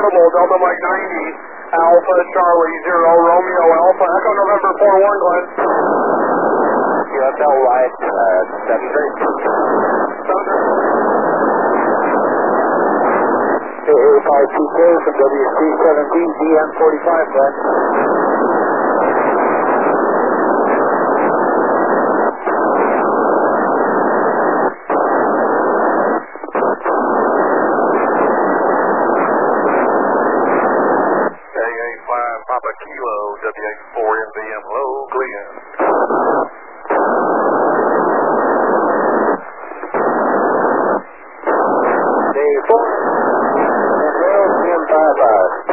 Portable, Delta Mike 90, Alpha Charlie 0, Romeo Alpha, Echo November 41, Glenn. QSL Wide 73. 5PK from WC17, DM45, Glenn. Papa Kilo, WX4NVM, hello, Glenn. Day 4, and DM55.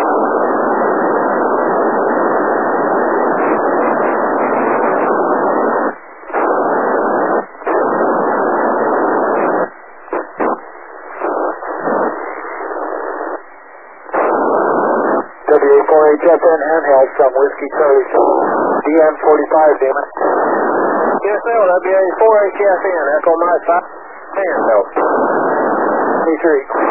WA4HFN handheld from Whiskey Charlie DM45, Damon. QSL WA4HFN, Echo Mike 5, handheld. C3.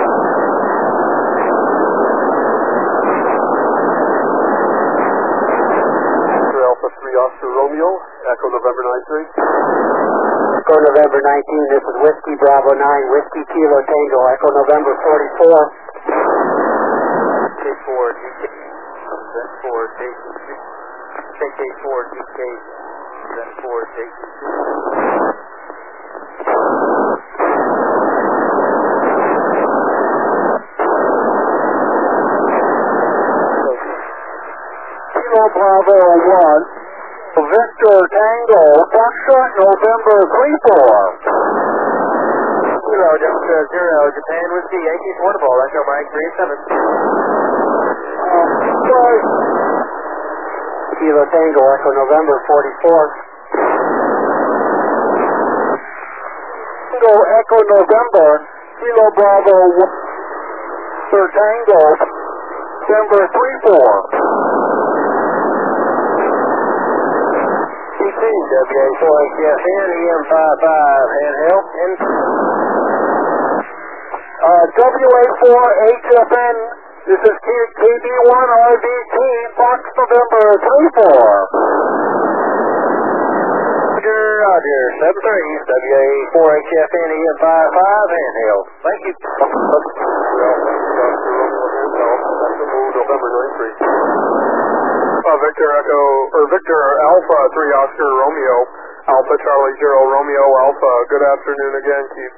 Alpha 3 Oscar Romeo, Echo November 93. Echo November 19, this is Whiskey Bravo 9, Whiskey Kilo Tango, Echo November 44. K4 DK, Z4 JC2, KK4 DK, Z4 JC2. Kilo Bravo 1, Victor Tango, Foxtrot November 34. Kilo Delta 0, Japan Whiskey Yankee Portable, Echo Mike 37. Kilo Tango, Echo November 44. Tango, Echo November, Kilo Bravo 1, Victor Tango, November 34. WA4HFN, EM55, handheld, and WA4HFN, this is KB1RVT, Fox November 34. Roger, 73, WA4HFN, EM55, handheld. Thank you. November 93. Victor Alpha 3 Oscar Romeo, Alpha Charlie 0, Romeo Alpha. Good afternoon again, Keith.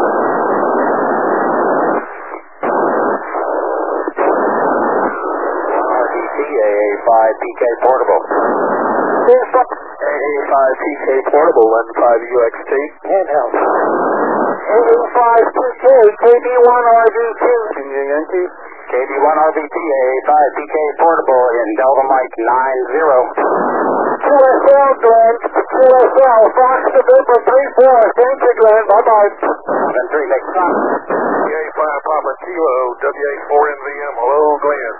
RDT, AA5PK Portable. AA5PK Portable, 15UXT. Handheld. AA5PK, KB1RVT. Yankee. KB1RVT, AA5PK Portable in Delta Mike 90. QSL, Glenn. QSL, Fox November 34. Thank you, Glenn. Bye-bye. 73, next time. PA5 Papa Kilo, WA4NVM, hello, Glenn.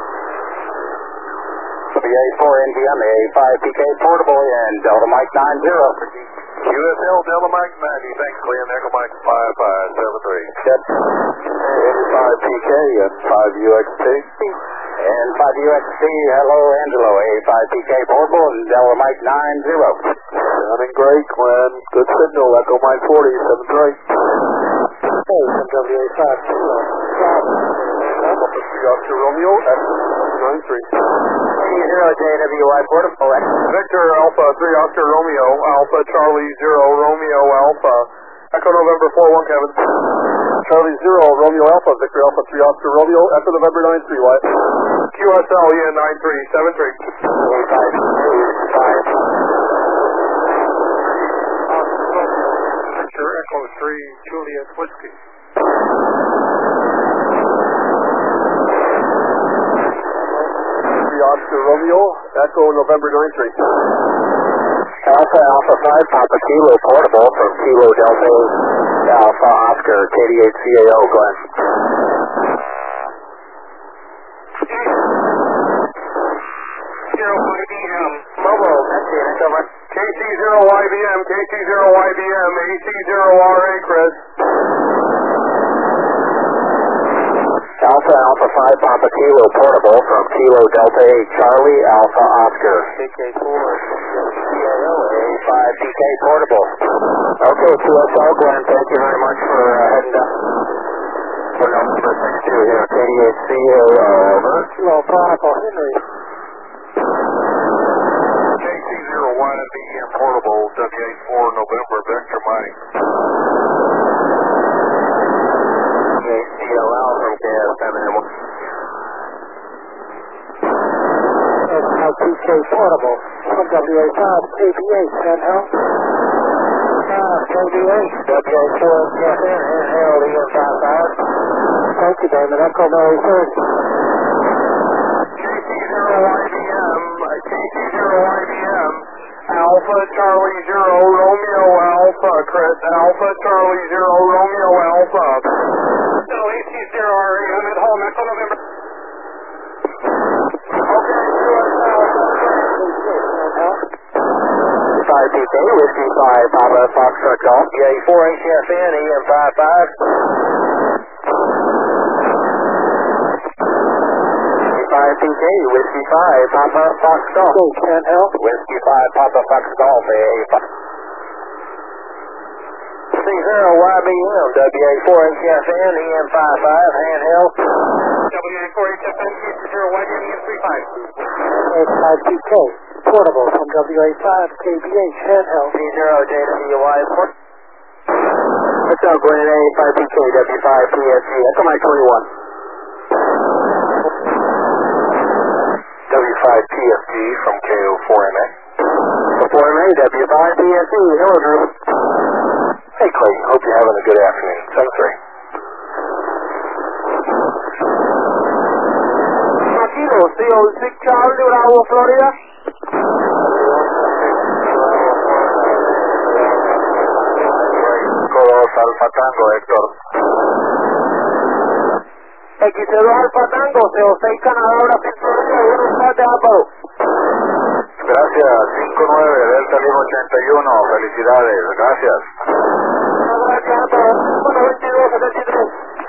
WA4NVM, AA5PK Portable in Delta Mike 90. QSL Delta Mike 90, thanks, Glenn. Echo Mike 5573. Yep. 85PK and 5UXT. And 5UXT, hello, Angelo, AA5PK Portable and Delta Mike 90. Sounding great, Glenn. Good signal, Echo Mike 4073. Hey, from WA5. Alpha 3 Oscar Romeo, Echo 93. 0JWY Portable. Victor Alpha 3 Oscar Romeo, Alpha Charlie 0, Romeo Alpha. Echo November 41, Kevin. Charlie 0, Romeo Alpha, Victor Alpha 3 Oscar Romeo, Echo November 93, Wyatt. QSL, yeah, 9373. Victor Echo 3, Juliet Whiskey. Oscar Romeo, Echo November 93. Alpha 5, Papa Kilo Portable from Kilo Delta Alpha Oscar, KD8CAO, Glenn. Mobile, that's it, it's over. KT0YBM, KT0YBM, AC0RA, Chris. Alpha Alpha 5 Papa Kilo portable from Kilo Delta 8 Charlie Alpha Oscar. PK4, CAO, A5 PK portable. Okay, QSL, Glenn, thank you very much for heading down. For number 62 here, KDHCAO, over. Kilo Bravo, Henry. KC01 at BEM portable, W84 November, Vector Mike. KCLL from KS7M. PK portable from WA5, KBH, handheld. KBH, WA4, KFN, handheld, EM55. Thank you, Damon. Echo Mary 30. KC0IBM, Alpha Charlie 0, Romeo Alpha, Chris, Alpha Charlie 0, Romeo Alpha. So AC0RE, I'm at home, Echo November. Okay, PK, Whiskey 5 Papa Foxtrot Golf, J4 HFN, EM55. PK, Whiskey 5 Papa Fox Golf. Whiskey 5 Papa Fox Golf, A5. C0YBM, WA4 HFN, EM55, handheld. WA4 HFN, KC0YBM, EM35. A5 PK, portable from WA5, KBH, handheld. C0JWY. What's up, Glenn? A5 PK, W5 PSG, Echo Mike 21. W5 PFG from KO4MA. KO4MA, W5 PFG, hello Drew. Hey Clayton, hope you're having a good afternoon. 7-3. Kilo, CO6 Charlie, Bravo, Florida. Codos Alfa Tango, Héctor. X0 Alfa Tango, CO6 Canadá, Brasil, Florida, 1 de Apple. Gracias, 5-9, Delta Lima 81, felicidades, gracias. Gracias a todos, 122, 73.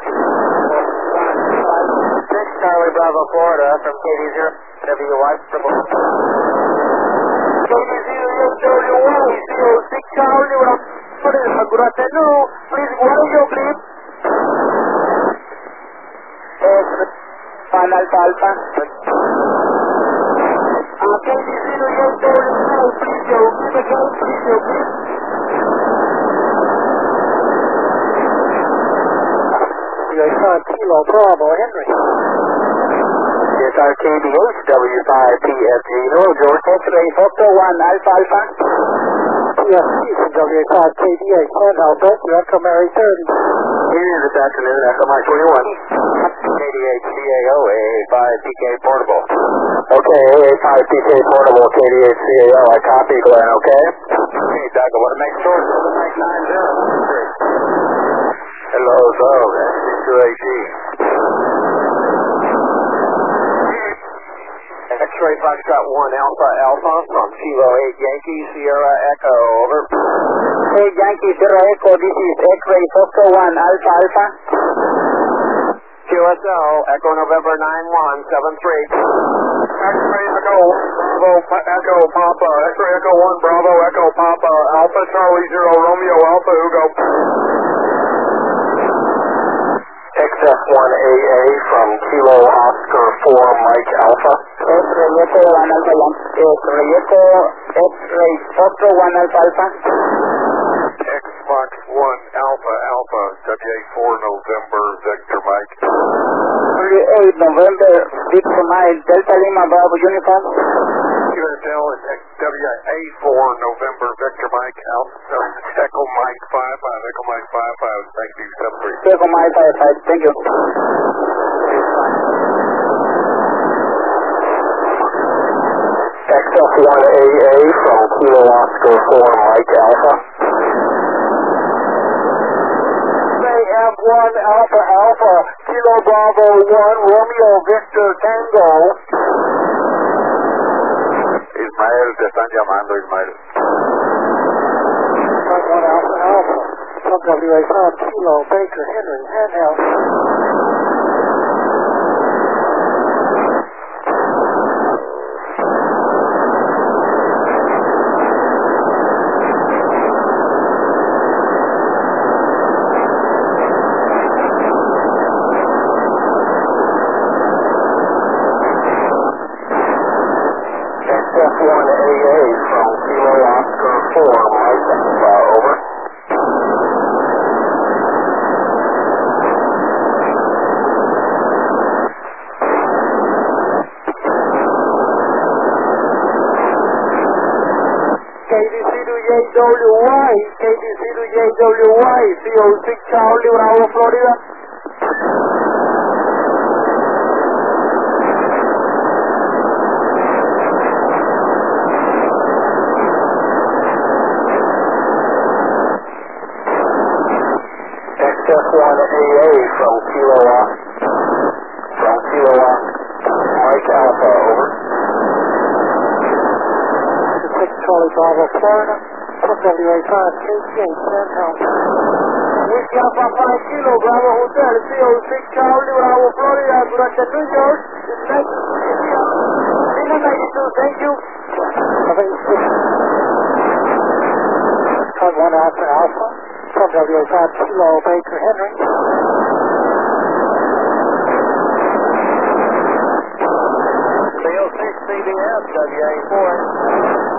6 Charlie Bravo, Florida, from KD0, WY, KD0, CO6 Charlie, Bravo, Florida, good afternoon, please, what is your clip? Pan Alpha Alpha. Kilo Bravo, Henry. Yes, our KBH, W5 PFG. Hello, George. X-ray, Foxtrot 1, Alpha Alpha. PFG from WA5, KBH, handheld, Delta, Echo Mary 30. Here this afternoon, Echo Mike 21. KDH CAO, AA5 PK portable. Okay, AA5 PK portable, KDH CAO. I copy, Glenn, okay? Okay, Doug, I want to make sure it's Mike 90. Hello, so, SC2AG. X-ray Foxtrot 1 Alpha Alpha from Kilo 8 Yankee Sierra Echo, over. Hey, Yankee Sierra Echo, this is X-ray Foxtrot 1 Alpha Alpha. QSL, Echo November 9173. X-ray Echo, Bravo, Echo Papa, X-ray Echo 1, Bravo, Echo Papa, Alpha Charlie 0, Romeo Alpha Hugo. XF1AA from Kilo Oscar 4 Mike Alpha. X-ray Echo 1 Alpha X-ray Echo, X-ray Foxtrot 1 Alpha Alpha. X-Fox 1 Alpha Alpha, WA4 November, Vector Mike. 38 November, Victor Mike, Delta Lima Bravo Uniform. QSL is WA4 November, Vector Mike, Alpha, Echo Mike 55, Echo Mike 55, thank you, 7-3. Echo Mike 55, thank you. XF1AA from Kilo Oscar 4 Mike Alpha. F1 Alpha Alpha, Kilo Bravo 1, Romeo Victor Tango. Ismael, te están llamando, Ismael. F1 Alpha Alpha, from WA5, Kilo Baker Henry, handheld. XF1AA from Kilo Oscar 4, Mike Alpha, over. KDC to JWY, KDC to JWY, CO6 Charlie, Bravo, Florida. XF1AA from Kilo Mike Alpha, over. 6 Charlie, Bravo, Florida, from WA5, KT8, San Antonio. Whiskey Alpha 5 Kilo, Bravo Hotel, CO6 Charlie, Bravo, Florida, durante New York, Lima 92, thank you. Code 1 Alpha Alpha, from WA5 Kilo, Baker Henry. CO6 CBS, WA4.